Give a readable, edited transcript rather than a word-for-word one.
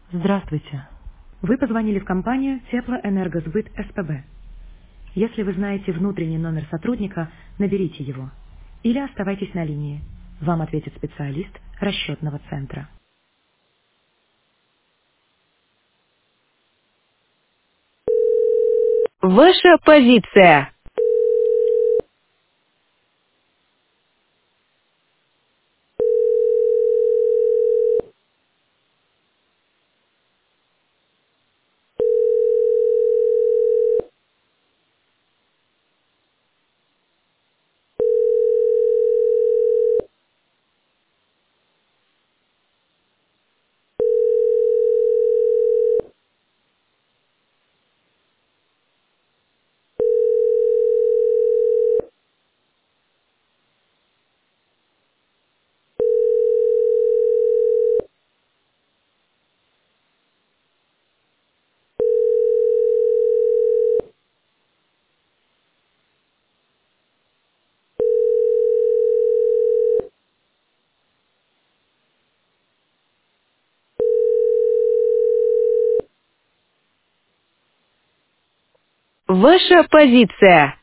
Здравствуйте. Вы позвонили в компанию Теплоэнергосбыт СПБ. Если вы знаете внутренний номер сотрудника, наберите его. Или оставайтесь на линии. Вам ответит специалист расчетного центра. Ваша позиция. Ваша позиция.